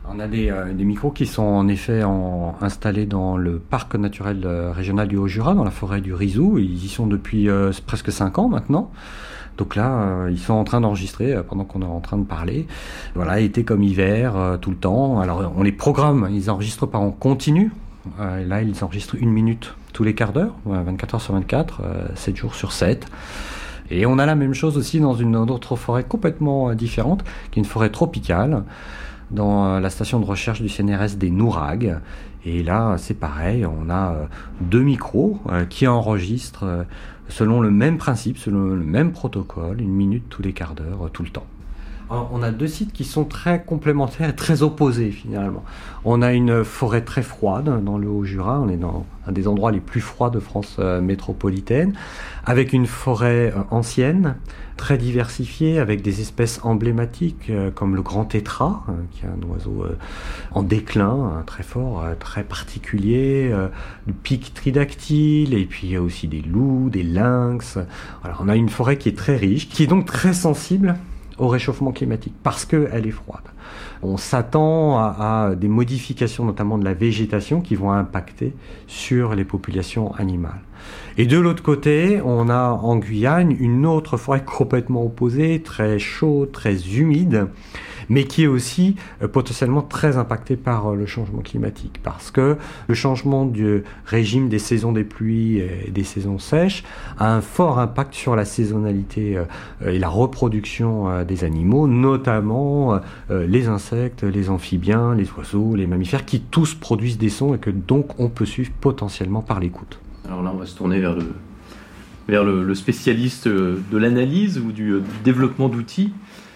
On a des, euh, des micros qui sont en effet en, installés dans le parc naturel euh, régional du Haut-Jura, dans la forêt du Rizou. Ils y sont depuis euh, presque cinq ans maintenant. Donc là, euh, ils sont en train d'enregistrer euh, pendant qu'on est en train de parler. Voilà, été comme hiver, euh, tout le temps. Alors on les programme, ils enregistrent pas en continu. Euh, là, ils enregistrent une minute tous les quarts d'heure, vingt-quatre heures sur vingt-quatre, euh, sept jours sur sept. Et on a la même chose aussi dans une autre forêt complètement différente, qui est une forêt tropicale, dans la station de recherche du C N R S des Nouragues. Et là, c'est pareil, on a deux micros euh, qui enregistrent euh, selon le même principe, selon le même protocole, une minute tous les quarts d'heure, euh, tout le temps. Alors, on a deux sites qui sont très complémentaires et très opposés finalement. On a une forêt très froide dans le Haut-Jura, on est dans un des endroits les plus froids de France euh, métropolitaine, avec une forêt euh, ancienne, très diversifiée, avec des espèces emblématiques euh, comme le grand tétras, euh, qui est un oiseau euh, en déclin, hein, très fort, euh, très particulier, euh, le pic tridactyle, et puis il y a aussi des loups, des lynx. Alors, on a une forêt qui est très riche, qui est donc très sensible au réchauffement climatique, parce qu'elle est froide. On s'attend à, à des modifications, notamment de la végétation, qui vont impacter sur les populations animales. Et de l'autre côté, on a en Guyane une autre forêt complètement opposée, très chaude, très humide, mais qui est aussi euh, potentiellement très impactée par euh, le changement climatique, parce que le changement du régime des saisons des pluies et des saisons sèches a un fort impact sur la saisonnalité euh, et la reproduction euh, des animaux, notamment euh, les insectes, les amphibiens, les oiseaux, les mammifères, qui tous produisent des sons et que donc on peut suivre potentiellement par l'écoute. Alors là, on va se tourner vers le, vers le, le spécialiste de l'analyse ou du, du développement d'outils.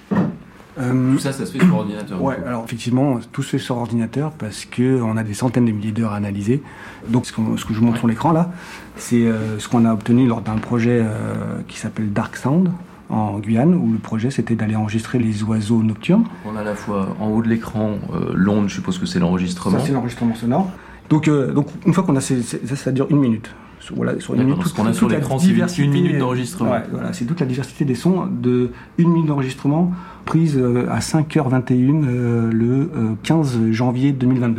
Euh, Tout ça, ça se fait sur ordinateur. Ouais, alors effectivement, tout se fait sur ordinateur parce qu'on a des centaines de milliers d'heures à analyser. Donc ce, qu'on, ce que je vous montre sur l'écran là, c'est euh, ce qu'on a obtenu lors d'un projet euh, qui s'appelle Dark Sound en Guyane, où le projet c'était d'aller enregistrer les oiseaux nocturnes. On a à la fois en haut de l'écran euh, l'onde, je suppose que c'est l'enregistrement. Ça c'est l'enregistrement sonore. Donc, euh, donc une fois qu'on a ces, ces, ça, ça dure une minute. Voilà, sur une minute, toute, ce qu'on a sur l'écran, c'est une minute d'enregistrement. Ouais, voilà, c'est toute la diversité des sons de une minute d'enregistrement prise euh, à cinq heures vingt et une euh, le euh, quinze janvier deux mille vingt-deux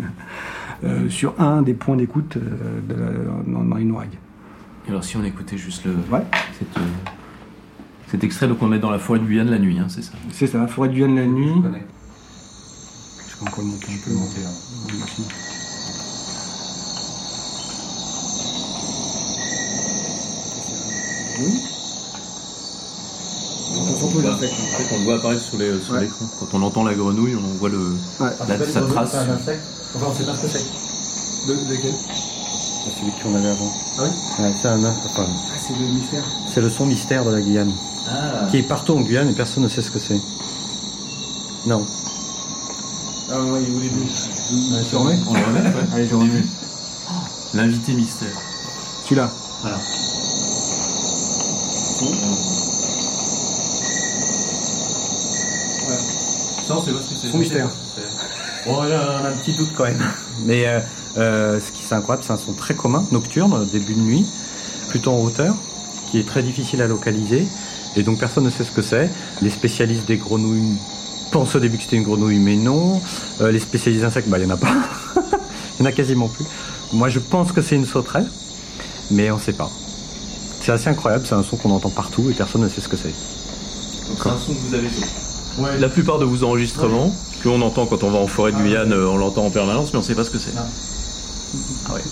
euh, sur un des points d'écoute euh, de la, dans, dans les Nouragues. Alors si on écoutait juste le, ouais. cette, euh, cet extrait, donc on est dans la forêt de Guyane la nuit, hein, c'est ça? C'est ça, la forêt de Guyane la nuit. Je connais. Je peux encore le monter un peu. Monter, hein. Oui. On entend surtout l'insecte. En fait, on le voit apparaître sur, les, sur ouais. l'écran. Quand on entend la grenouille, on voit le, ouais. la, ah, sa trace. C'est un insecte. Enfin, on sait pas ce que c'est. De, de quel C'est celui qu'on avait avant. Ah oui ouais, c'est un enfin, ah, c'est le mystère. C'est le son mystère de la Guyane. Ah. Qui est partout en Guyane et personne ne sait ce que c'est. Non. Ah ouais, il voulait nous. Ouais, tu remets On le remet, ouais. Allez, je remets. L'invité mystère. Celui-là. Voilà. Voilà. Ça, on sait pas ce que c'est. Son mystère. Bon, on a un petit doute quand même. Mais euh, euh, ce qui est incroyable, c'est un son très commun, nocturne, début de nuit, plutôt en hauteur, qui est très difficile à localiser. Et donc personne ne sait ce que c'est. Les spécialistes des grenouilles pensent au début que c'était une grenouille, mais non. Euh, les spécialistes insectes, bah, il n'y en a pas. Il n'y en a quasiment plus. Moi, je pense que c'est une sauterelle, mais on ne sait pas. C'est assez incroyable, c'est un son qu'on entend partout et personne ne sait ce que c'est. Donc c'est un son que vous avez fait. Ouais. La plupart de vos enregistrements, ouais. qu'on entend quand on va en forêt de Guyane, on l'entend en permanence, mais on ne sait pas ce que c'est. Ah, ah ouais.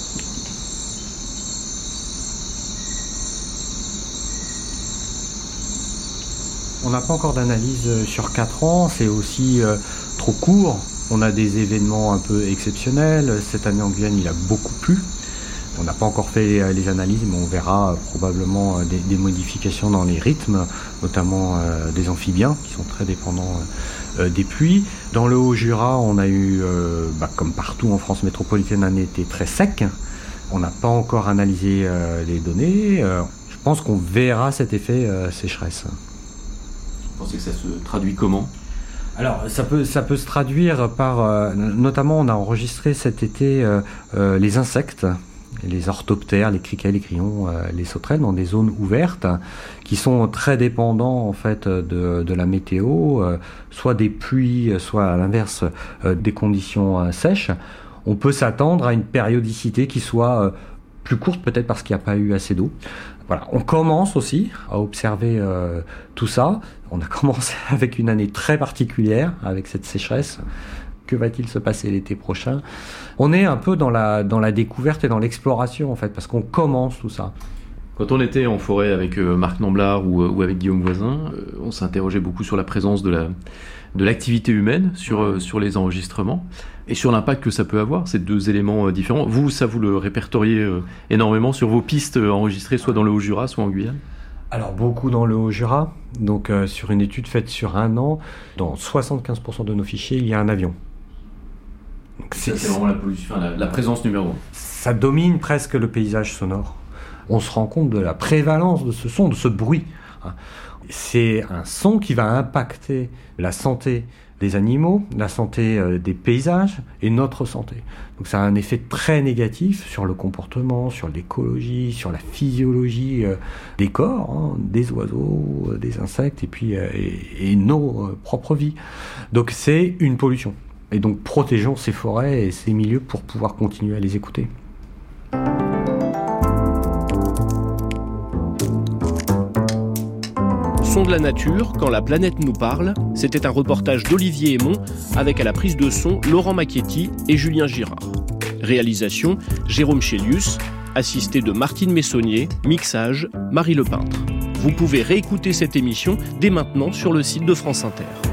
On n'a pas encore d'analyse sur quatre ans, c'est aussi euh, trop court. On a des événements un peu exceptionnels. Cette année en Guyane, il a beaucoup plu. On n'a pas encore fait les analyses, mais on verra probablement des, des modifications dans les rythmes, notamment euh, des amphibiens qui sont très dépendants euh, des pluies. Dans le Haut-Jura, on a eu, euh, bah, comme partout en France métropolitaine, un été très sec. On n'a pas encore analysé euh, les données. Euh, je pense qu'on verra cet effet euh, sécheresse. Vous pensez que ça se traduit comment ? Alors, ça peut, ça peut se traduire par... Euh, notamment, on a enregistré cet été euh, euh, les insectes les orthoptères, les criquets, les crayons, euh, les sauterelles dans des zones ouvertes qui sont très dépendants en fait de, de la météo, euh, soit des pluies, soit à l'inverse euh, des conditions euh, sèches. On peut s'attendre à une périodicité qui soit euh, plus courte, peut-être parce qu'il n'y a pas eu assez d'eau. Voilà, on commence aussi à observer euh, tout ça. On a commencé avec une année très particulière, avec cette sécheresse. Que va-t-il se passer l'été prochain ? On est un peu dans la, dans la découverte et dans l'exploration, en fait, parce qu'on commence tout ça. Quand on était en forêt avec euh, Marc Namblard ou, ou avec Guillaume Voisin, euh, on s'interrogeait beaucoup sur la présence de, la, de l'activité humaine sur, euh, sur les enregistrements et sur l'impact que ça peut avoir, ces deux éléments euh, différents. Vous, ça vous le répertoriez euh, énormément sur vos pistes euh, enregistrées, soit dans le Haut-Jura, soit en Guyane ? Alors beaucoup dans le Haut-Jura, donc euh, sur une étude faite sur un an, dans soixante-quinze pour cent de nos fichiers, il y a un avion. Donc c'est, ça, c'est vraiment la, pollution, enfin, la, la présence numéro un. Ça domine presque le paysage sonore. On se rend compte de la prévalence de ce son, de ce bruit. C'est un son qui va impacter la santé des animaux, la santé euh, des paysages et notre santé. Donc ça a un effet très négatif sur le comportement, sur l'écologie, sur la physiologie euh, des corps, hein, des oiseaux, euh, des insectes et puis euh, et, et nos euh, propres vies. Donc c'est une pollution. Et donc protégeons ces forêts et ces milieux pour pouvoir continuer à les écouter. Son de la nature, quand la planète nous parle, c'était un reportage d'Olivier Aymon avec à la prise de son Laurent Macchietti et Julien Girard. Réalisation Jérôme Chélius, assisté de Martine Messonnier, mixage Marie Lepeintre. Vous pouvez réécouter cette émission dès maintenant sur le site de France Inter.